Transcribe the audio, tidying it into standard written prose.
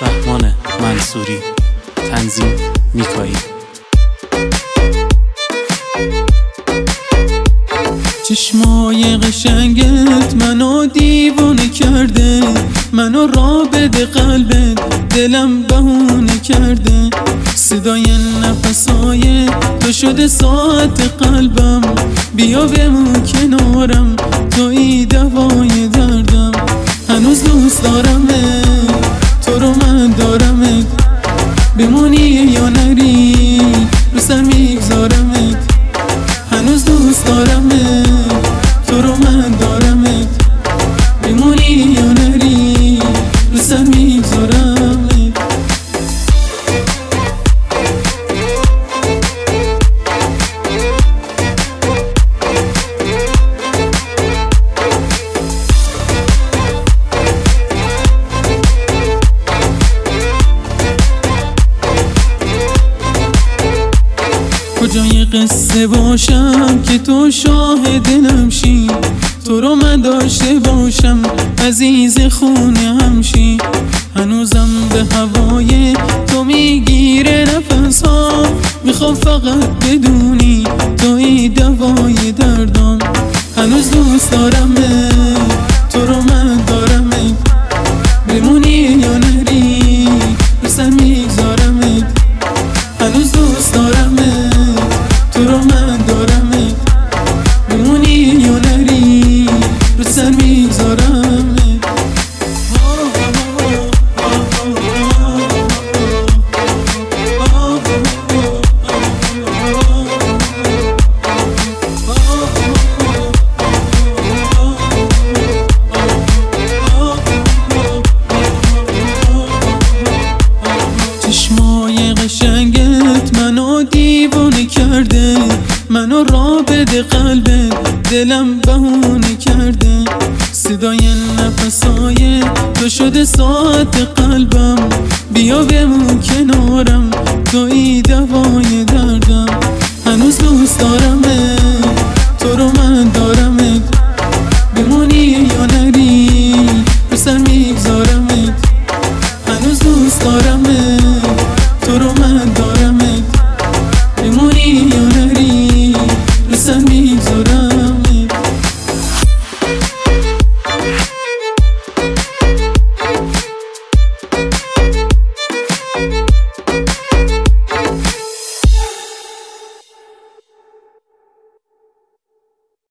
رحمان منصوری، تنظیم میکایی. چشمای قشنگت منو دیوونه کرده، منو را بده قلبت دلم بهونه کرده. صدای نفسای تو شده ساعت قلبم، بیا بمون کنارم توی دوای دردم. هنوز دوست دارمت، تو رو من دارمت، بمونی یا نری رو سر میگذارمت. هنوز دوست دارمت، تو رو من دارمت، بمونی یا نری رو سر میگذارمت. کجای قصه باشم که تو شاهد نمشی، تو رو من داشته باشم عزیز خونه همشی. هنوزم به هوای تو میگیره نفس ها، میخوام فقط بدونی توی دوای دردم. هنوز دوست دارمت، تو رو من دارمت، بمونی یا نری رو سر میگذارمت. هنوز دوست دارمت، تو رو من دارمت، بمونی یا نری رو سر میگذارمت. چشمای قشنگت منو دیوونه کرده، منو را بده قلبت دلم بهونه کرده. صدای نفسای تو شده ساعت قلبم، بیا بمون کنارم توی دوای دردم. هنوز دوست دارمت، تو رو من